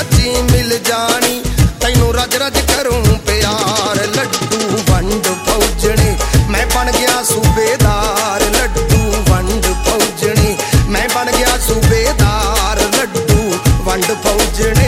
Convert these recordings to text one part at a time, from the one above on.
सच्ची मिल जानी तैनू रज रज करूं प्यार लड्डू वंड फौजने मैं बन गया सूबेदार लड्डू वंड फौजने मैं बन गया सूबेदार लड्डू वंड फौजने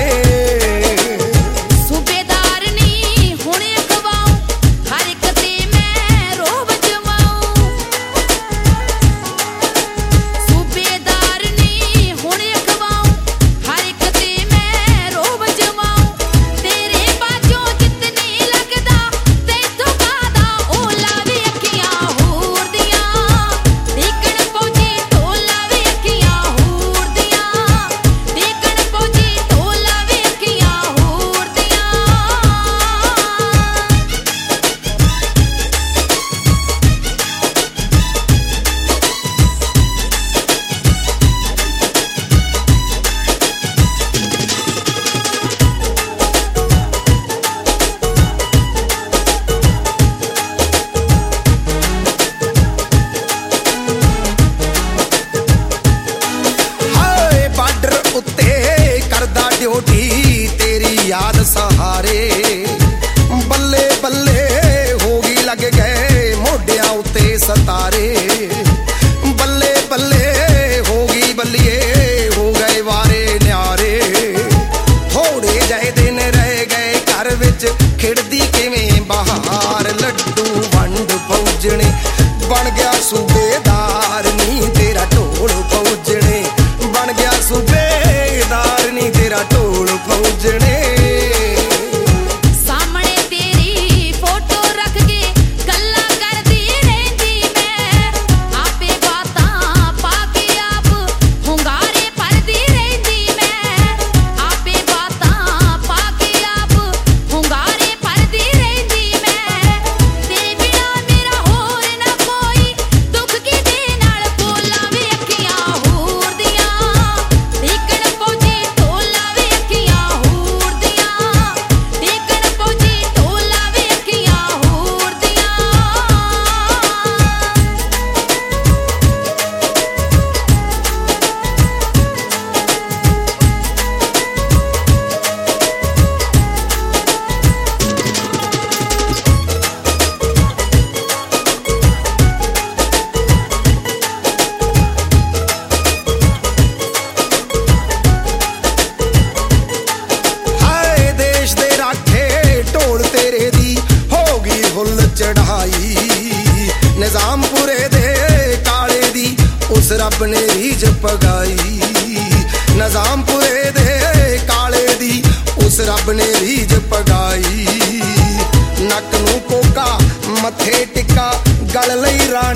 तेरी याद सहारे बल्ले बल्ले होगी लग गए मोढियां उत्ते सतारे बल्ले बल्ले होगी बल्लिए हो गए वारे न्यारे थोड़े जहे दिन रह गए घर विच खिड़दी किवें बहार लड्डू वंड फौजने बन गया सूबेदार नी तेरा ढोल फौजने बन गया सूबेदार नी तेरा ढोल फौजने सामने तेरी फोटो रख के गल्ला करदी रहंदी मैं आपे बातां पाके आप हुंगारे भरदी रहंदी मैं आपे बातां पाके आप हुंगारे भरदी रहंदी मैं तेरे बिना मेरा होर ना कोई दुख की दे नाल बोला वे अखियां हूर दियां देखण पहुंची ढोला वे अखियां हूर दियां देखण पहुंची ढोला वे अखियां हूर दियां हाय देश दे राखे ढोल तेरे दी होगी हुल चढ़ाई निजामपुरे दे काले दी उस रब ने रीझ पगाई निजामपुरे दे काले दी उस रब ने रीझ पगाई नक नू कोका मथे टिक्का गल लई रानी